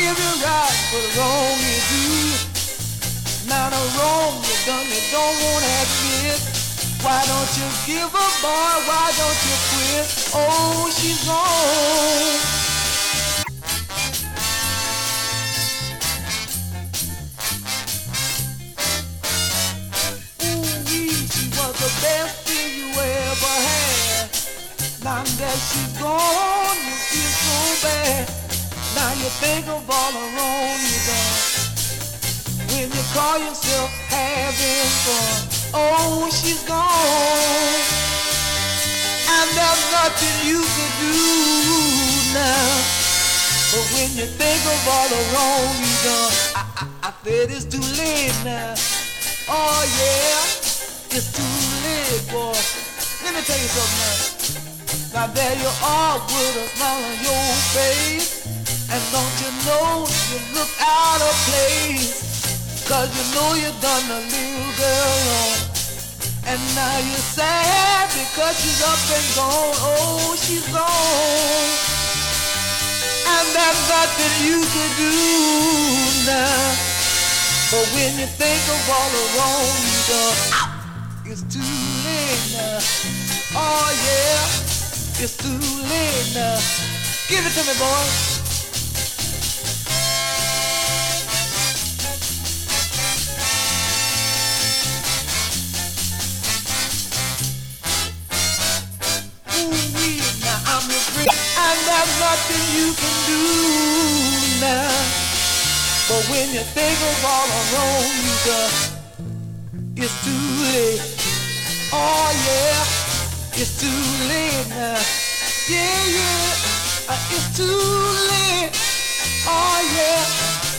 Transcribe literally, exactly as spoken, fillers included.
give you right for the wrong you do. Now the wrong you done, you don't wanna admit. Why don't you give up, boy? Why don't you quit? Oh, she's gone. The best thing you ever had. Now that she's gone, you feel so bad. Now you think of all the wrong you done. When you call yourself having fun, oh, she's gone. And there's nothing you can do now. But when you think of all the wrong you done, I, I, I said it's too late now. Oh yeah. It's too late, boy. Let me tell you something now. Now there you are with a smile on your face. And don't you know you look out of place? Cause you know you done the little girl wrong. And now you're sad because she's up and gone. Oh, she's gone. And there's nothing you can do now. But when you think of all the wrong you done, it's too late now. Oh yeah, it's too late now. Give it to me, boy. Ooh-wee, now I'm your friend, and there's nothing you can do now. But when you think of all the wrong you done, it's too late. Oh yeah, it's too late now. Yeah, yeah, uh, it's too late. Oh yeah.